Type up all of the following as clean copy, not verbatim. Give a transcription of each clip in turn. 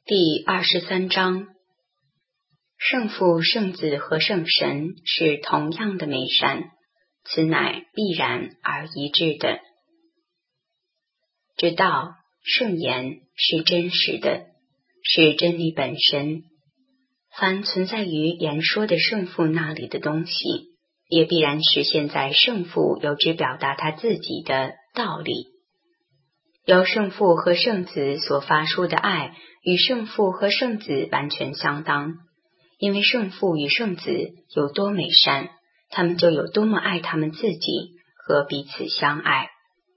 第23章，圣父、圣子和圣神是同样的美善，此乃必然而一致的。这道、圣言是真实的，是真理本身。凡存在于言说的圣父那里的东西，也必然实现在圣父有之表达他自己的道理。由圣父和圣子所发出的爱与圣父和圣子完全相当，因为圣父与圣子有多美善，他们就有多么爱他们自己和彼此相爱。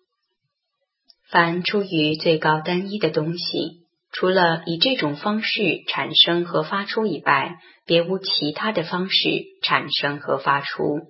凡出于最高单一的东西，除了以这种方式产生和发出以外，别无其他的方式产生和发出。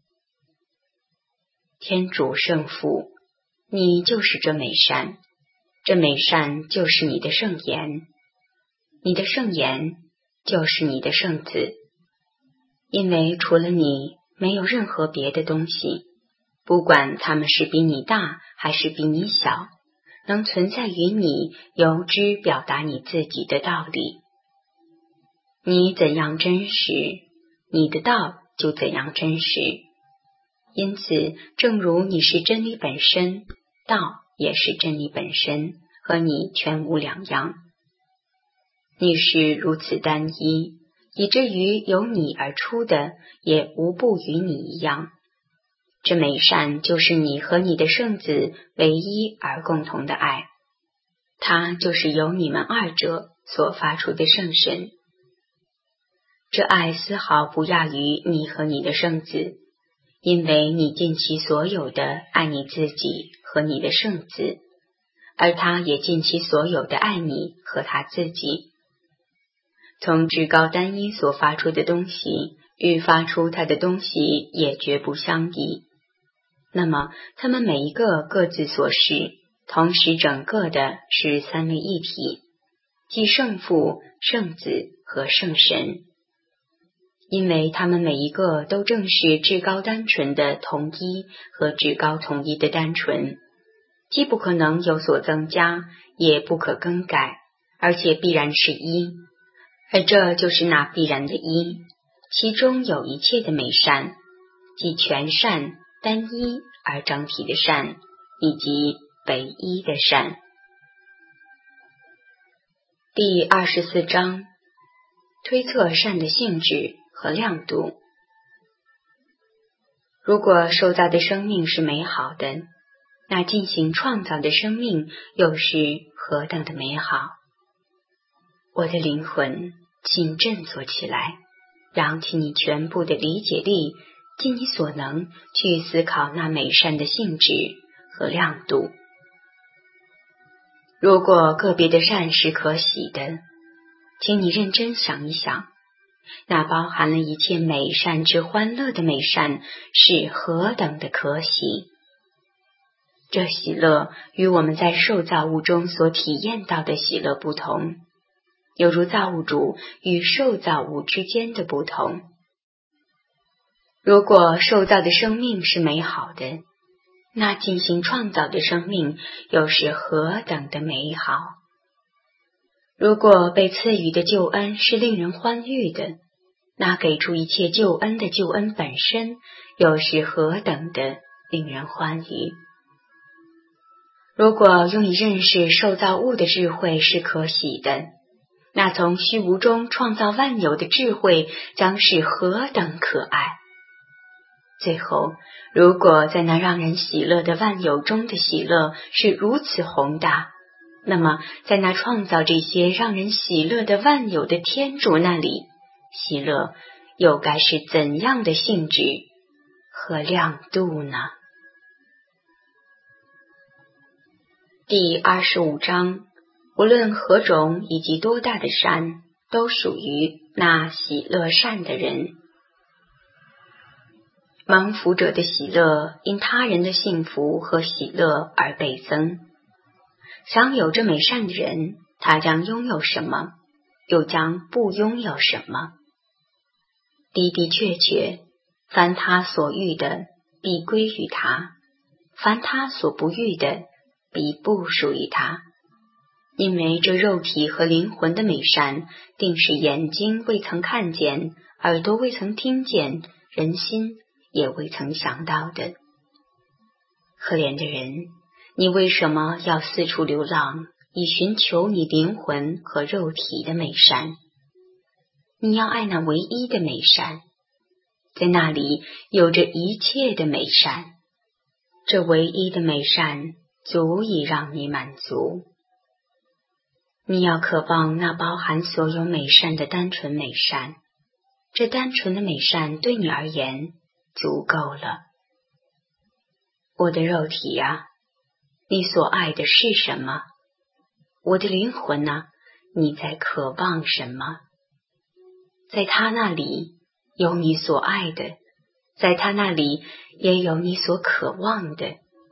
天主圣父，你就是这美善，这美善就是你的圣言，你的圣言就是你的圣子，因为除了你，没有任何别的东西，不管它们是比你大还是比你小，能存在于你，由之表达你自己的道理。你怎样真实，你的道就怎样真实。因此，正如你是真理本身，道也是真理本身，和你全无两样。你是如此单一，以至于由你而出的也无不与你一样。这美善就是你和你的圣子唯一而共同的爱，它就是由你们二者所发出的圣神。这爱丝毫不亚于你和你的圣子，因为你尽其所有的爱你自己和你的圣子，而他也尽其所有的爱你和他自己。从至高单一所发出的东西与发出他的东西也绝不相异，那么他们每一个各自所是，同时整个的是三位一体，即圣父、圣子和圣神。因为他们每一个都正是至高单纯的同一和至高统一的单纯，既不可能有所增加，也不可更改，而且必然是一，而这就是那必然的一，其中有一切的美善，即全善、单一而整体的善，以及唯一的善。第24章，推测善的性质和亮度。如果受造的生命是美好的，那进行创造的生命又是何等的美好！我的灵魂，请振作起来，扬起你全部的理解力，尽你所能去思考那美善的性质和亮度。如果个别的善是可喜的，请你认真想一想，那包含了一切美善之欢乐的美善是何等的可喜！这喜乐与我们在受造物中所体验到的喜乐不同，犹如造物主与受造物之间的不同。如果受造的生命是美好的，那进行创造的生命又是何等的美好！如果被赐予的救恩是令人欢愉的，那给出一切救恩的救恩本身又是何等的令人欢愉！如果用以认识受造物的智慧是可喜的，那从虚无中创造万有的智慧将是何等可爱！最后，如果在那让人喜乐的万有中的喜乐是如此宏大，那么在那创造这些让人喜乐的万有的天主那里，喜乐又该是怎样的性质和亮度呢？第25章，无论何种以及多大的善，都属于那喜乐善的人。蒙福者的喜乐因他人的幸福和喜乐而倍增。享有这美善的人，他将拥有什么，又将不拥有什么？的的确确，凡他所欲的，必归于他；凡他所不欲的，必不属于他。 因为这肉体和灵魂的美善，定是眼睛未曾看见，耳朵未曾听见，人心也未曾想到的。可怜的人，你为什么要四处流浪，以寻求你灵魂和肉体的美善？你要爱那唯一的美善，在那里有着一切的美善，这唯一的美善足以让你满足。你要渴望那包含所有美善的单纯美善，这单纯的美善对你而言足够了。我的肉体呀，你所爱的是什么？我的灵魂呢？你在渴望什么？在他那里有你所爱的，在他那里也有你所渴望的。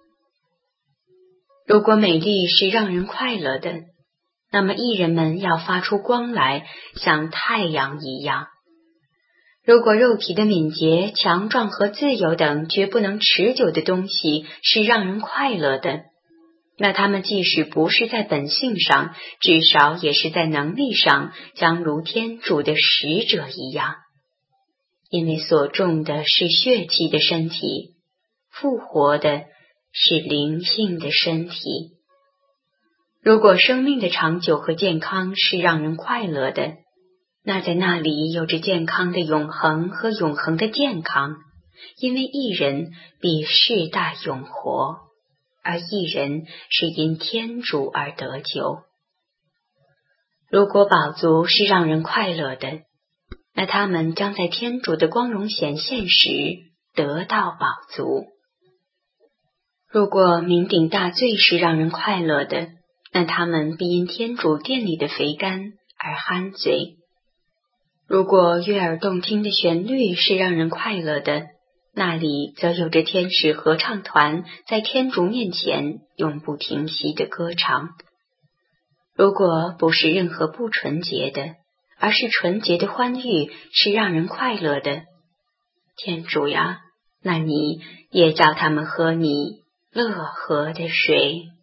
如果美丽是让人快乐的，那么艺人们要发出光来，像太阳一样。如果肉体的敏捷、强壮和自由等绝不能持久的东西是让人快乐的，那他们即使不是在本性上，至少也是在能力上将如天主的使者一样。因为所种的是血气的身体，复活的是灵性的身体。如果生命的长久和健康是让人快乐的，那在那里有着健康的永恒和永恒的健康，因为一人比世代永活，而一人是因天主而得救。如果饱足是让人快乐的，那他们将在天主的光荣显现时得到饱足。如果酩酊大醉是让人快乐的，那他们必因天主殿里的肥甘而酣醉。如果悦耳动听的旋律是让人快乐的，那里则有着天使合唱团在天主面前永不停息的歌唱。如果不是任何不纯洁的，而是纯洁的欢愉是让人快乐的，天主呀，那你也叫他们喝你乐河的水。